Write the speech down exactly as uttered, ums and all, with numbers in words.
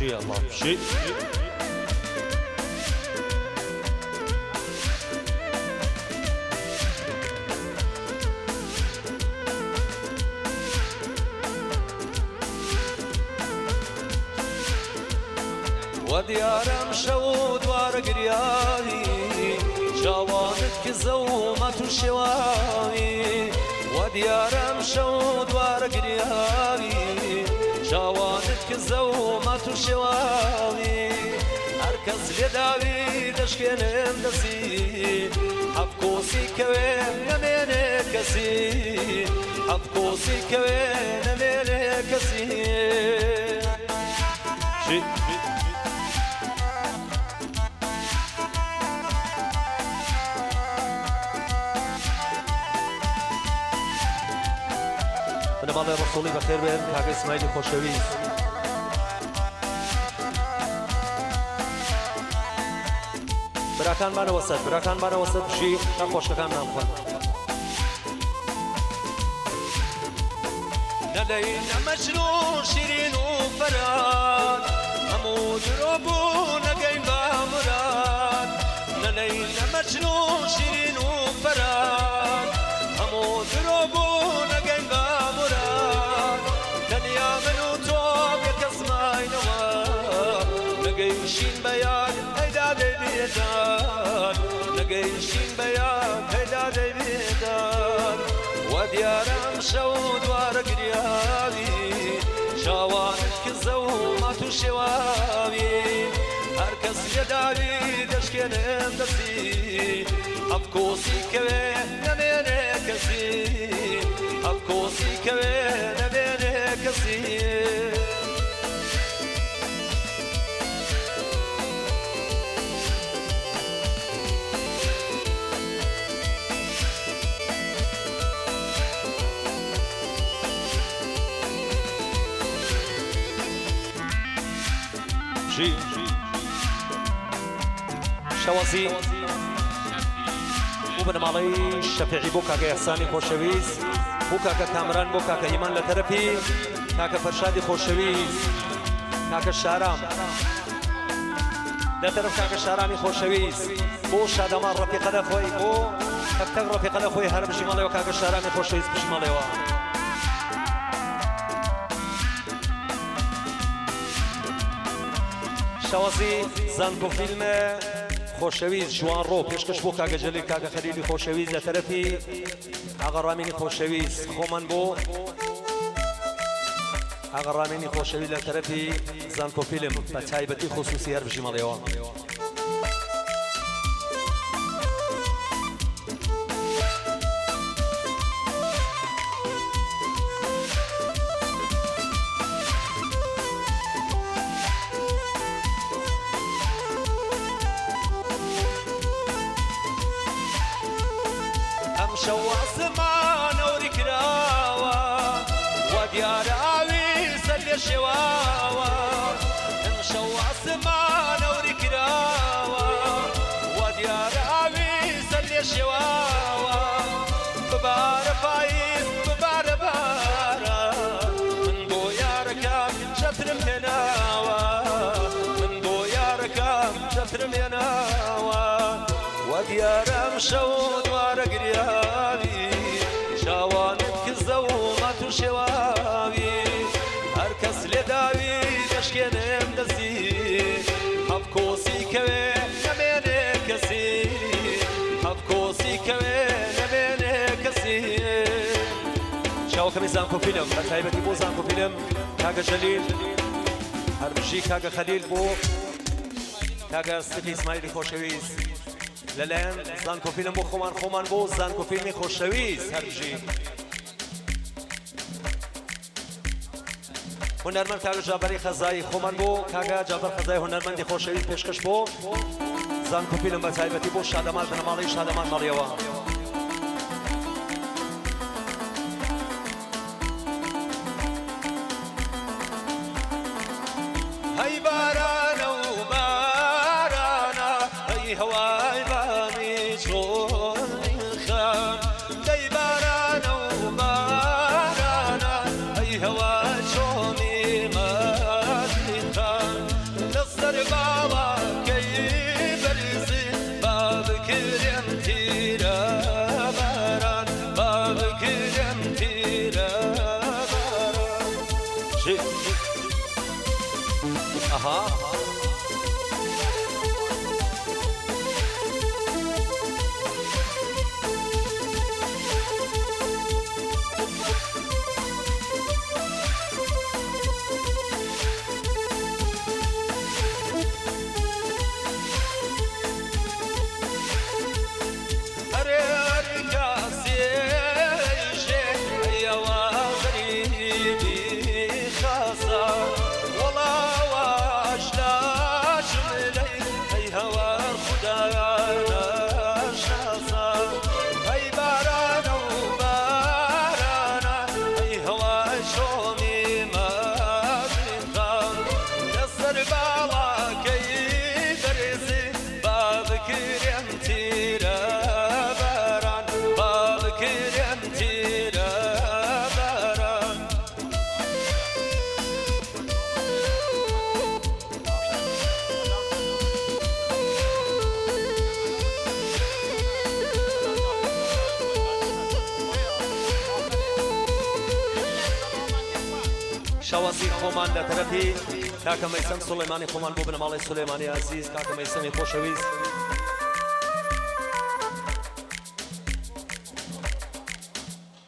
بشي الله بشي وديارم شود وارقرياي جوانت كزومة الشواي وديارم شود وارقرياي جوانت كزومة الشواي هركز لداوي دشكنم دسي حبكوسي كوين نمين كسي حبكوسي كوين نمين كسي شي مال رسولی بخیر بین کاغ اسماعیلی خوشویز براکان بانه وسط براکان بانه وسط بشی تا خوشکان نام خون نلين مجنون شيرين وفراد أمود ربون قيم بامراد نلين مجنون شيرين وفراد أمود ربون قيم بامراد دنيا منو توب يكسماي نواب نقيشين بيان هيدا بيدان نقيشين بيان هيدا بيدان وديارم شود وارقرياوي شوانت كزومة الشواوي هركز يداوي دشكنم دسي أبكوسي كوين نمين كسي أبكوسي كوين نمين كسي شي شوازي وبن مالي الشفيعي بوكا كيحساني خوشويز بوكا كامران بوكا كإيمان لتربي كاكا فرشادي خوشويز كاكا الشارام لترف كاكا الشارامي خوشويز بو شادمان رفيق الأخوي بو كاكتاق رفيق الأخوي هرب بشمالي وكاكا الشارامي خوشويز بشمالي وا شوازي زانكو فيلم خوشویز جوان رو پیشکش بو کاغ جلیل کاغ خلیلی خوشویز لطرفی آقا رامینی خوشویز خومن بو آقا رامینی خوشویز لطرفی زانکو فیلم بتایبتی خصوصی هر بجی مالیوان شو عصمان وركراوة وديار عوي سل شواوة شو عصمان وركراوة وديار عوي سل شواوة ببار فايز ببار بارا من بو ياركام شتر مهناوة من بو ياركام شتر مهناوة وديار مشود وارقرياوي شوانت كزومة شواوي هركس لداوي دشكنم دسي حبكوسي كوي نمين كسي حبكوسي كوي نمين كسي شاو كمي زانكو فيلم بتايبتي بو زانكو فيلم كاغا جليل هربشي كاغا خليل بو كاغا ستفي اسماعيلي خوشويز للان زانكو فيلم بو خومان خومان بو زانكو فيلمي خوشويز هربجي هنرمند كاغا جابري خزاي خومان بو كاغا جابر خزاي هنرمندي خوشويز پیشکش بو زانكو فيلم بتايبتي بو شادمان بنمالي شادمان ماليوا هاي بارانا وبارانا هاي هواي بامي شون خان هاي بارانا وبارانا هاي هواي شومي ما خان باشی آها شوازی خۆمان لە تەرەفی کاکە مەیسەم سوڵێمانی خۆمان بۆ بنەماڵی سولێمانی عەزیز کاکە مەیسەمی خۆشەویست